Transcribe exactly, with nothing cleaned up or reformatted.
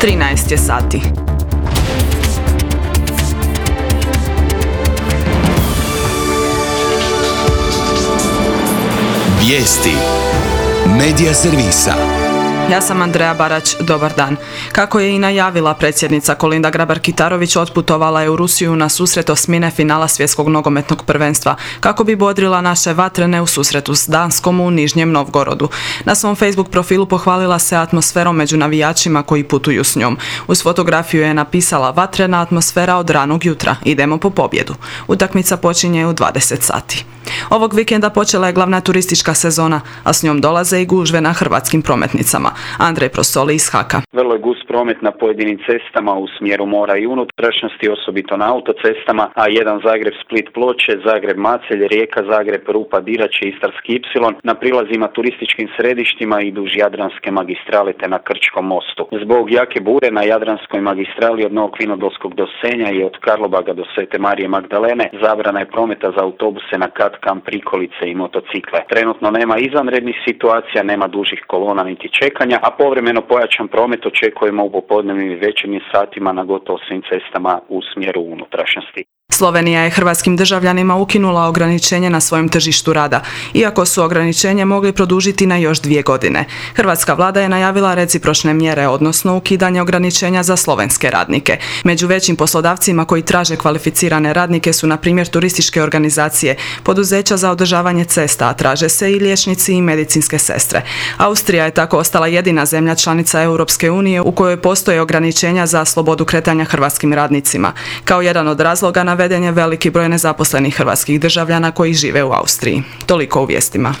trinaest je sati. Vijesti Medija servisa. Ja sam Andreja Barać, dobar dan. Kako je i najavila predsjednica Kolinda Grabar-Kitarović, otputovala je u Rusiju na susret osmine finala svjetskog nogometnog prvenstva, kako bi bodrila naše vatrene u susretu s Danskom u Nižnjem Novgorodu. Na svom Facebook profilu pohvalila se atmosferom među navijačima koji putuju s njom. Uz fotografiju je napisala: vatrena atmosfera od ranog jutra, idemo po pobjedu. Utakmica počinje u dvadeset sati. Ovog vikenda počela je glavna turistička sezona, a s njom dolaze i gužve na hrvatskim prometnicama. Andrej Prosoli iz Haka. Vrlo je gust promet na pojedinim cestama u smjeru mora i unutrašnjosti, osobito na autocestama, a jedan Zagreb Split Ploče, Zagreb Macelj, Rijeka Zagreb Rupa Dirače, Istarski Ipsilon, na prilazima turističkim središtima i duž Jadranske magistrale te na Krčkom mostu. Zbog jake bure na Jadranskoj magistrali od Novog Vinodolskog do Senja i od Karlobaga do Svete Marije Magdalene zabrana je prometa za autobuse na Katkam, prikolice i motocikle. Trenutno nema izvanrednih situacija, nema dužih kolona niti čekanja, a povremeno pojačan promet očekujemo u popodnevnim i večernjim satima na gotovo svim cestama u smjeru unutrašnjosti. Slovenija je hrvatskim državljanima ukinula ograničenje na svojem tržištu rada, iako su ograničenje mogli produžiti na još dvije godine. Hrvatska vlada je najavila recipročne mjere, odnosno ukidanje ograničenja za slovenske radnike. Među većim poslodavcima koji traže kvalificirane radnike su na primjer turističke organizacije, poduzeća za održavanje cesta, a traže se i liječnici i medicinske sestre. Austrija je tako ostala jedina zemlja članica Europske unije u kojoj postoje ograničenja za slobodu kretanja hrvatskim radnicima. Kao jedan od razloga naveden je veliki broj nezaposlenih hrvatskih državljana koji žive u Austriji. Toliko u vijestima.